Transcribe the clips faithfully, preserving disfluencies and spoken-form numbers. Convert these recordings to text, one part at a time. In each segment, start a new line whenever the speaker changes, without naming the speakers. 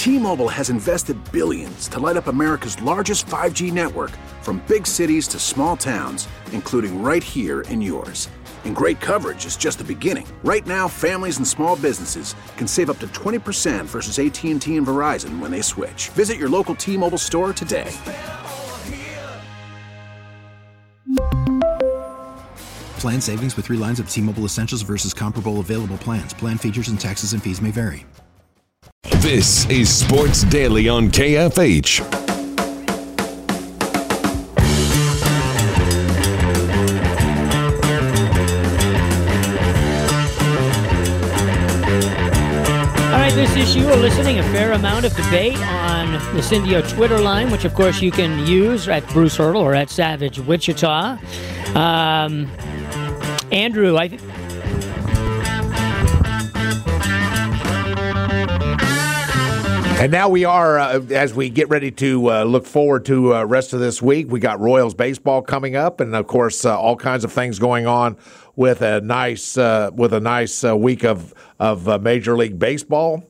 T-Mobile has invested billions to light up America's largest five G network, from big cities to small towns, including right here in yours. And great coverage is just the beginning. Right now, families and small businesses can save up to twenty percent versus A T and T and Verizon when they switch. Visit your local T-Mobile store today.
Plan savings with three lines of T-Mobile Essentials versus comparable available plans. Plan features and taxes and fees may vary.
This is Sports Daily on K F H.
This issue, we're listening a fair amount of debate on the Cindio Twitter line, which of course you can use at Bruce Hurdle or at Savage Wichita. Um, Andrew, I. Th-
And now we are, uh, as we get ready to uh, look forward to the uh, rest of this week, we got Royals baseball coming up, and of course, uh, all kinds of things going on with a nice, uh, with a nice uh, week of of uh, Major League Baseball.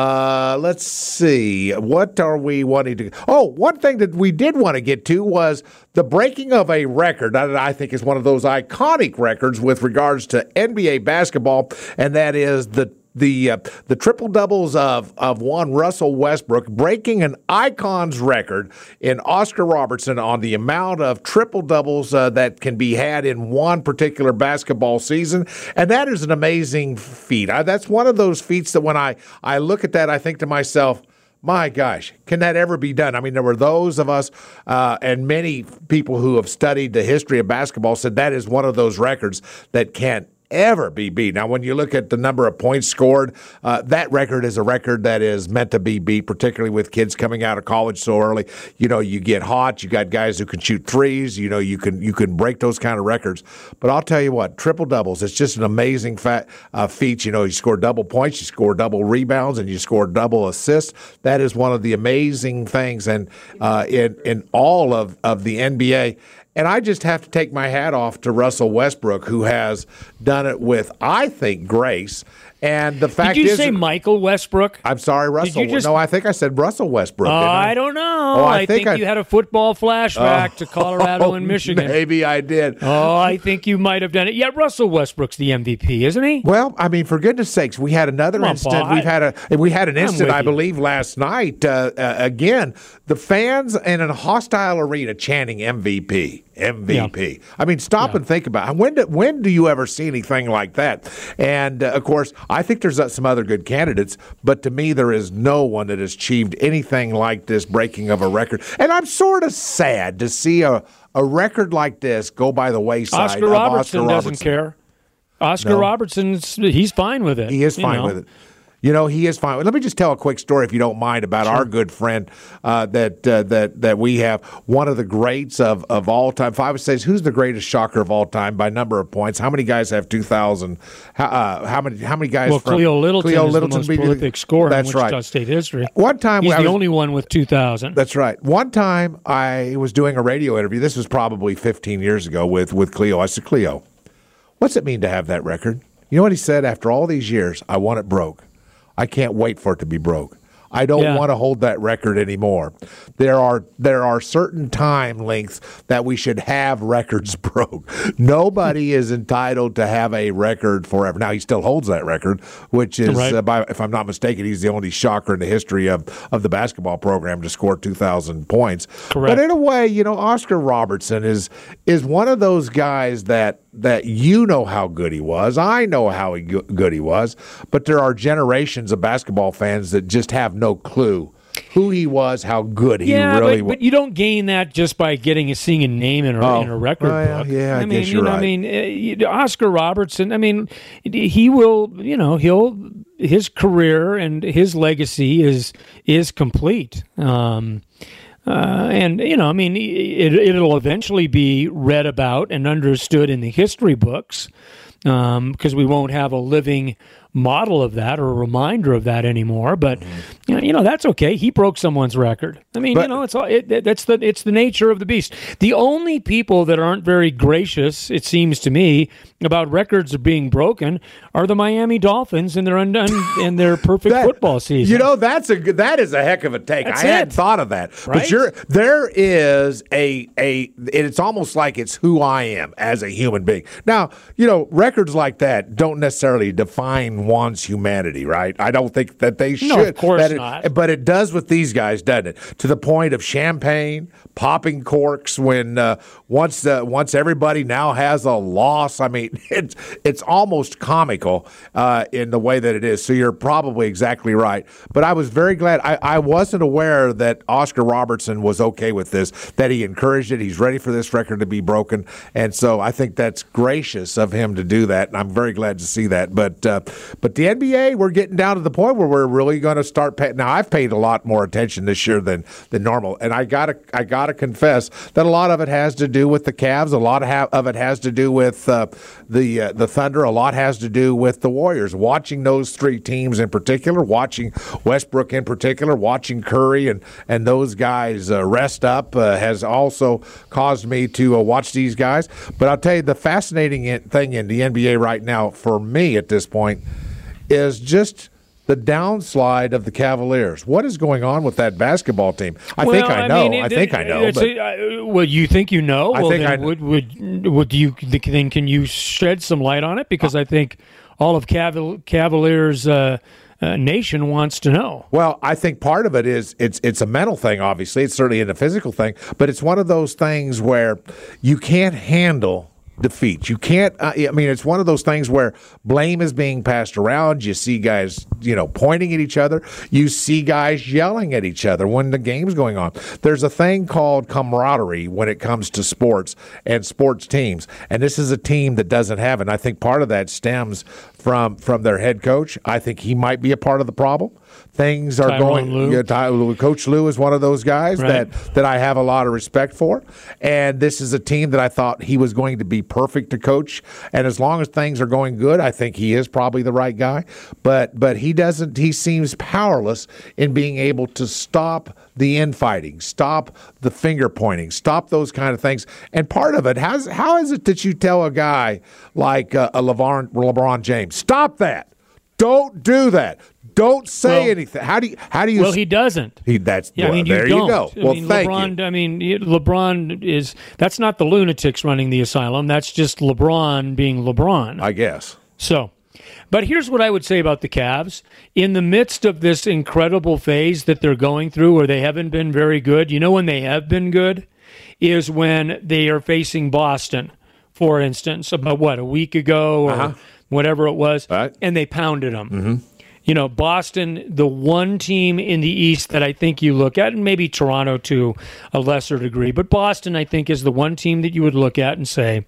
Uh, let's see, what are we wanting to? Oh, one thing that we did want to get to was the breaking of a record that I think is one of those iconic records with regards to N B A basketball, and that is the. The uh, the triple doubles of of one Russell Westbrook breaking an icon's record in Oscar Robertson on the amount of triple doubles uh, that can be had in one particular basketball season, and that is an amazing feat. I, that's one of those feats that when I I look at that, I think to myself, my gosh, can that ever be done? I mean, there were those of us uh, and many people who have studied the history of basketball said that is one of those records that can't ever be beat. Now, when you look at the number of points scored, uh, that record is a record that is meant to be beat, particularly with kids coming out of college so early. You know, you get hot. You got guys who can shoot threes. You know, you can you can break those kind of records. But I'll tell you what, triple doubles, it's just an amazing fat, uh, feat. You know, you score double points, you score double rebounds, and you score double assists. That is one of the amazing things and uh, in in all of, of the N B A. And I just have to take my hat off to Russell Westbrook, who has done it with, I think, grace. And the fact is,
did you say Michael Westbrook?
I'm sorry, Russell.
Just...
No, I think I said Russell Westbrook.
Oh,
I?
I don't know.
Oh, I,
I think,
think I...
you had a football flashback
oh,
to Colorado and Michigan.
Maybe I did.
Oh, I think you might have done it. Yeah, Russell Westbrook's the M V P, isn't he?
Well, I mean, for goodness sakes, we had another
on,
instant.
Paul.
We've had a we had an
I'm
instant, I
you.
believe, last night. Uh, uh, again, the fans in a hostile arena chanting M V P. M V P. Yeah. I mean, stop yeah. and think about it. When do, when do you ever see anything like that? And, uh, of course, I think there's uh, some other good candidates, but to me, there is no one that has achieved anything like this breaking of a record. And I'm sort of sad to see a, a record like this go by the wayside.
Oscar
of
Robertson
Oscar
doesn't
Robertson.
care. Oscar
no.
Robertson's, he's fine with it.
He is fine
know.
with it. You know, he is fine. Let me just tell a quick story, if you don't mind, about sure. our good friend uh, that uh, that that we have. One of the greats of, of all time. If I would say, who's the greatest shocker of all time by number of points? How many guys have two thousand? How, uh, how many How many guys?
Well,
from,
Cleo Littleton
Cleo
is
Littleton
the most prolific scorer
that's
in Wichita
right.
State history.
One time,
he's
I
the
was,
only one with two thousand.
That's right. One time, I was doing a radio interview. This was probably fifteen years ago with with Cleo. I said, Cleo, what's it mean to have that record? You know what he said? After all these years, I want it broke. I can't wait for it to be broke. I don't
yeah.
want to hold that record anymore. There are there are certain time lengths that we should have records broke. Nobody is entitled to have a record forever. Now, he still holds that record, which is,
right.
uh, by, if I'm not mistaken, he's the only shocker in the history of, of the basketball program to score two thousand points.
Correct.
But in a way, you know, Oscar Robertson is is one of those guys that that you know how good he was. I know how he, good he was. But there are generations of basketball fans that just have no clue who he was, how good he
yeah,
really
but,
was.
But you don't gain that just by getting a seeing a name in a,
oh,
in a record
well,
book.
Yeah, I,
I mean,
guess
you
you're
know,
right.
I mean, uh, Oscar Robertson. I mean, he will. You know, he'll his career and his legacy is is complete. Um, Uh, and, you know, I mean, it, it'll eventually be read about and understood in the history books um, because we won't have a living model of that or a reminder of that anymore. But, mm-hmm. you know, that's okay. He broke someone's record. I mean, but, you know, it's all, it, it, that's the it's the nature of the beast. The only people that aren't very gracious, it seems to me, about records being broken are the Miami Dolphins and their undone and their perfect
that,
football season.
You know, that's a good, that is a heck of a take.
That's
I hadn't
it.
thought of that.
Right?
But you're, there is a a it's almost like it's who I am as a human being. Now, you know, records like that don't necessarily define one's humanity, right? I don't think that they should.
No, of course
that it,
not.
But it does with these guys, doesn't it? To the point of champagne, popping corks when uh, once uh, once everybody now has a loss. I mean, it's it's almost comical uh, in the way that it is. So you're probably exactly right. But I was very glad. I, I wasn't aware that Oscar Robertson was okay with this, that he encouraged it. He's ready for this record to be broken. And so I think that's gracious of him to do that. And I'm very glad to see that. But uh, but the N B A, we're getting down to the point where we're really going to start paying. Now, I've paid a lot more attention this year than, than normal. And I got to I gotta confess that a lot of it has to do with the Cavs. A lot of, ha- of it has to do with uh, the uh, the Thunder. A lot has to do with the Warriors. Watching those three teams in particular, watching Westbrook in particular, watching Curry and, and those guys uh, rest up uh, has also caused me to uh, watch these guys. But I'll tell you, the fascinating thing in the N B A right now for me at this point is just the downslide of the Cavaliers. What is going on with that basketball team? I
well,
think I know.
I, mean, it,
I think I know. But
a, uh, well, you think you know?
I
well,
think
then
I
would would would you then can you shed some light on it? Because I think all of Caval- Cavaliers uh, uh, nation wants to know.
Well, I think part of it is it's it's a mental thing. Obviously, it's certainly a physical thing, but it's one of those things where you can't handle defeat. You can't, uh, I mean, it's one of those things where blame is being passed around. You see guys, you know, pointing at each other. You see guys yelling at each other when the game's going on. There's a thing called camaraderie when it comes to sports and sports teams. And this is a team that doesn't have it. And I think part of that stems from, from their head coach. I think he might be a part of the problem. Things are
Tyronn
going.
Lue.
Yeah, Ty, Coach Lue is one of those guys
Right.
that, that I have a lot of respect for. And this is a team that I thought he was going to be perfect to coach. And as long as things are going good, I think he is probably the right guy. But but he doesn't. He seems powerless in being able to stop the infighting, stop the finger pointing, stop those kind of things. And part of it, how's, how is it that you tell a guy like uh, a LeBron, LeBron James, stop that? Don't do that. Don't say
well,
anything. How do you? How do you?
Well, he doesn't.
He, that's
yeah.
well,
I mean,
there
you,
you
don't.
go. Well,
I mean,
thank
LeBron,
you.
I mean, LeBron is. That's not the lunatics running the asylum. That's just LeBron being LeBron.
I guess.
So, but here's what I would say about the Cavs. In the midst of this incredible phase that they're going through where they haven't been very good, you know when they have been good? Is when they are facing Boston, for instance, about what, a week ago or
uh-huh.
whatever it was,
right.
and they pounded them.
Mm-hmm.
You know, Boston, the one team in the East that I think you look at, and maybe Toronto to a lesser degree, but Boston, I think, is the one team that you would look at and say,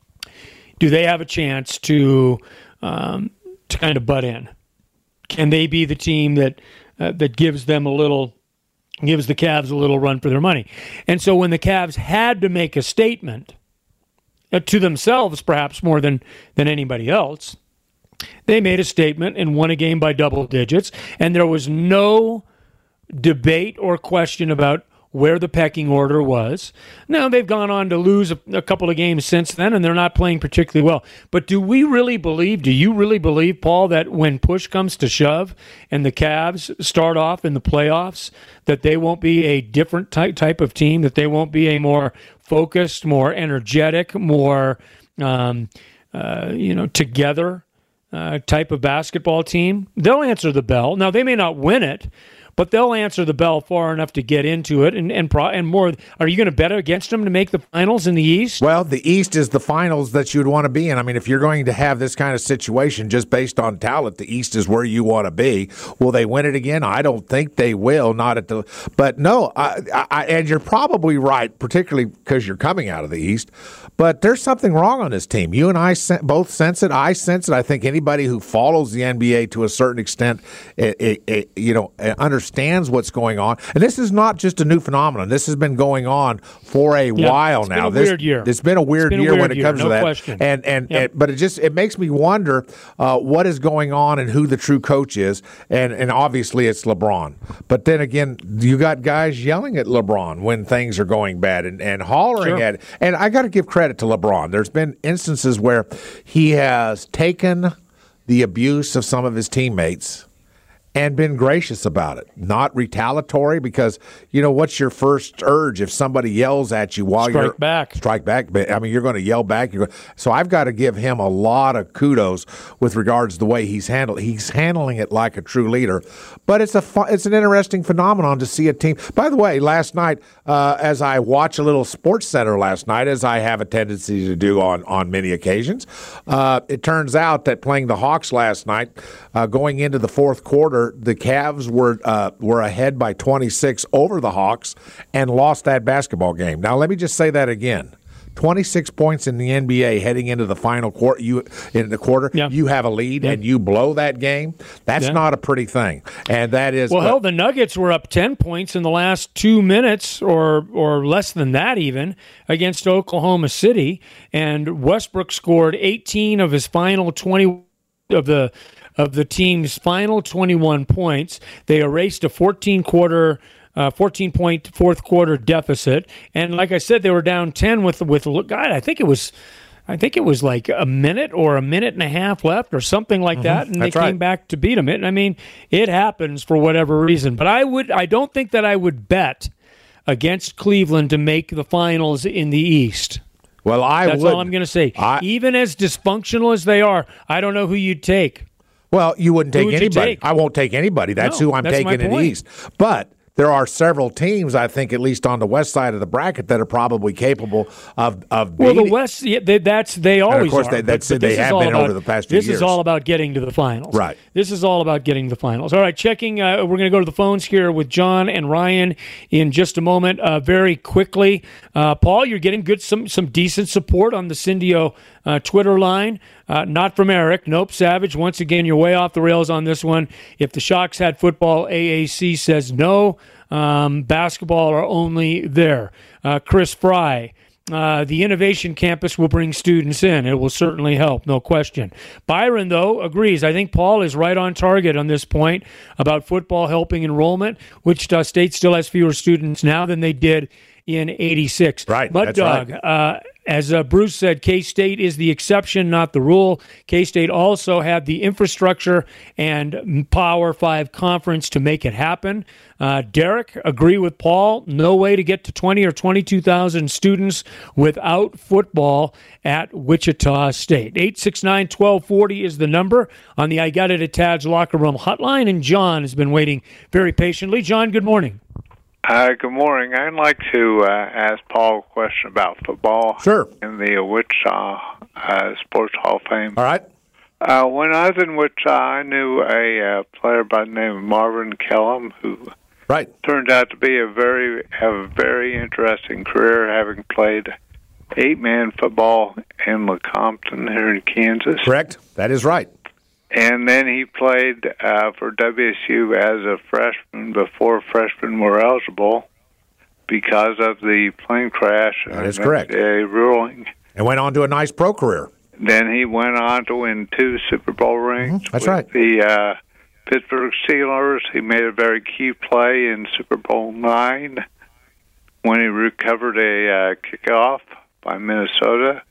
do they have a chance to um, to kind of butt in? Can they be the team that uh, that gives them a little, gives the Cavs a little run for their money? And so when the Cavs had to make a statement uh, to themselves, perhaps more than than anybody else, they made a statement and won a game by double digits, and there was no debate or question about where the pecking order was. Now, they've gone on to lose a, a couple of games since then, and they're not playing particularly well. But do we really believe, do you really believe, Paul, that when push comes to shove and the Cavs start off in the playoffs, that they won't be a different type, type of team, that they won't be a more focused, more energetic, more, um, uh, you know, together Uh, type of basketball team? They'll answer the bell. Now, they may not win it, but they'll answer the bell far enough to get into it. And and, pro- and more, are you going to bet against them to make the finals in the East?
Well, the East is the finals that you'd want to be in. I mean, if you're going to have this kind of situation just based on talent, the East is where you want to be. Will they win it again? I don't think they will. Not at the. But no, I, I, and you're probably right, particularly because you're coming out of the East. But there's something wrong on this team. You and I both sense it. I sense it. I think anybody who follows the N B A to a certain extent, it, it, it, you know, understands understands what's going on. And this is not just a new phenomenon. This has been going on for a
yeah,
while
it's
now.
Been a
this,
weird year.
It's been a weird
been a
year
weird
when it
year,
comes
no
to that.
question.
And and,
yep.
and but it just it makes me wonder uh, what is going on and who the true coach is. And and obviously it's LeBron. But then again, you got guys yelling at LeBron when things are going bad and, and hollering
sure.
at it. And I got to give credit to LeBron. There's been instances where he has taken the abuse of some of his teammates and been gracious about it, not retaliatory, because, you know, what's your first urge if somebody yells at you while
strike
you're...
Strike back.
Strike back. But, I mean, you're going to yell back. You're going, so I've got to give him a lot of kudos with regards to the way he's handled. He's handling it like a true leader. But it's a fun, it's an interesting phenomenon to see a team. By the way, last night, uh, as I watch a little Sports Center last night, as I have a tendency to do on, on many occasions, uh, it turns out that playing the Hawks last night, uh, going into the fourth quarter, the Cavs were uh, were ahead by twenty-six over the Hawks and lost that basketball game. Now, let me just say that again. twenty-six points in the N B A heading into the final quarter. You in the quarter,
yeah.
you have a lead
yeah.
and you blow that game. That's
yeah.
not a pretty thing. And that is
well.
Uh,
hell, the Nuggets were up ten points in the last two minutes, or or less than that, even against Oklahoma City. And Westbrook scored eighteen of his final twenty of the. of the team's final twenty-one points. They erased a fourteen quarter, uh, fourteen point fourth quarter deficit, and like I said, they were down ten with with God. I think it was, I think it was like a minute or a minute and a half left, or something like mm-hmm. that, and
That's
they
right.
came back to beat them. It, I mean, it happens for whatever reason. But I would, I don't think that I would bet against Cleveland to make the finals in the East.
Well, I
That's
would.
all I'm going to say.
I,
Even as dysfunctional as they are, I don't know who you'd take.
Well, you wouldn't take
Who would you
anybody.
take?
I won't take anybody. That's
No,
who I'm
that's my
taking in the
point.
East. But there are several teams, I think, at least on the west side of the bracket, that are probably capable of of beating.
Well, the West, yeah, they, that's they always
and of course,
are.
they, that's
but, but
they
this
have
is all
been
about,
over the past few
This
years.
is all about getting to the finals.
Right.
This is all about getting to the finals. All right, checking. Uh, we're going to go to the phones here with John and Ryan in just a moment. Uh, very quickly, uh, Paul, you're getting good, some some decent support on the Cindio uh, Twitter line. Uh, not from Eric. Nope, Savage. Once again, you're way off the rails on this one. If the Shocks had football, A A C says no. Um, basketball are only there. Uh, Chris Fry. Uh, the Innovation Campus will bring students in. It will certainly help, no question. Byron, though, agrees. I think Paul is right on target on this point about football helping enrollment. Wichita State still has fewer students now than they did in eighty-six.
Right,
But,
that's
Doug,
right.
uh, as uh, Bruce said, K-State is the exception, not the rule. K-State also had the infrastructure and Power Five conference to make it happen. Uh, Derek, agree with Paul. No way to get to twenty or twenty-two thousand students without football at Wichita State. eight six nine, one two four zero is the number on the I Got It at Tad's Locker Room hotline, and John has been waiting very patiently. John, good morning.
Uh, good morning. I'd like to uh, ask Paul a question about football.
Sure.
In the Wichita uh, Sports Hall of Fame.
All right.
Uh, when I was in Wichita, I knew a uh, player by the name of Marvin Kellum, who
right.
turned out to be a very have a very interesting career, having played eight-man football in Lecompton here in Kansas.
Correct. That is right.
And then he played uh, for W S U as a freshman before freshmen were eligible because of the plane crash.
That is
and
correct.
A ruling.
And went on to a nice pro career.
Then he went on to win two Super Bowl rings.
Mm-hmm. That's
with
right.
The uh, Pittsburgh Steelers. He made a very key play in Super Bowl nine when he recovered a uh, kickoff by Minnesota.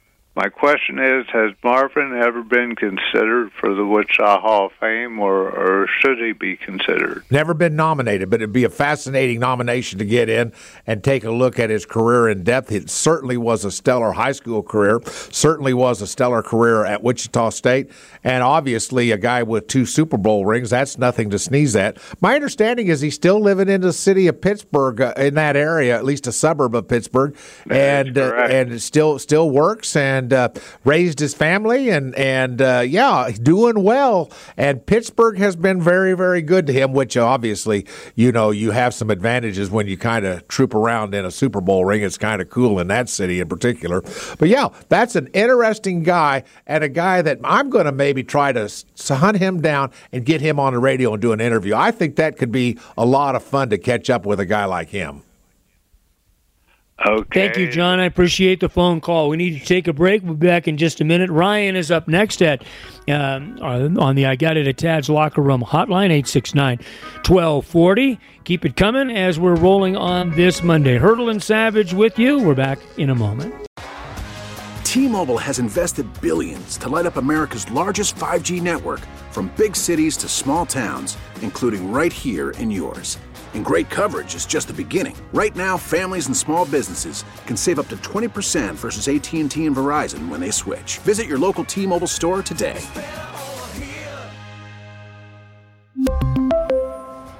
My question is, has Marvin ever been considered for the Wichita Hall of Fame, or, or should he be considered?
Never been nominated, but it'd be a fascinating nomination to get in and take a look at his career in depth. It certainly was a stellar high school career, certainly was a stellar career at Wichita State, and obviously a guy with two Super Bowl rings. That's nothing to sneeze at. My understanding is he's still living in the city of Pittsburgh, uh, in that area, at least a suburb of Pittsburgh,
That
and uh, and still still works and and uh, raised his family, and and uh, yeah, doing well. And Pittsburgh has been very, very good to him, which obviously, you know, you have some advantages when you kind of troop around in a Super Bowl ring. It's kind of cool in that city in particular. But yeah, that's an interesting guy, and a guy that I'm going to maybe try to hunt him down and get him on the radio and do an interview. I think that could be a lot of fun to catch up with a guy like him.
Okay.
Thank you, John. I appreciate the phone call. We need to take a break. We'll be back in just a minute. Ryan is up next at um, on the I Got It at Tad's Locker Room hotline, eight six nine, one two four zero. Keep it coming as we're rolling on this Monday. Hurdle and Savage with you. We're back in a moment.
T-Mobile has invested billions to light up America's largest five G network, from big cities to small towns, including right here in yours. And great coverage is just the beginning. Right now, families and small businesses can save up to twenty percent versus A T and T and Verizon when they switch. Visit your local T-Mobile store today.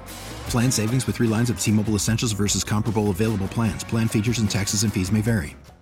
Plan savings with three lines of T-Mobile Essentials versus comparable available plans. Plan features and taxes and fees may vary.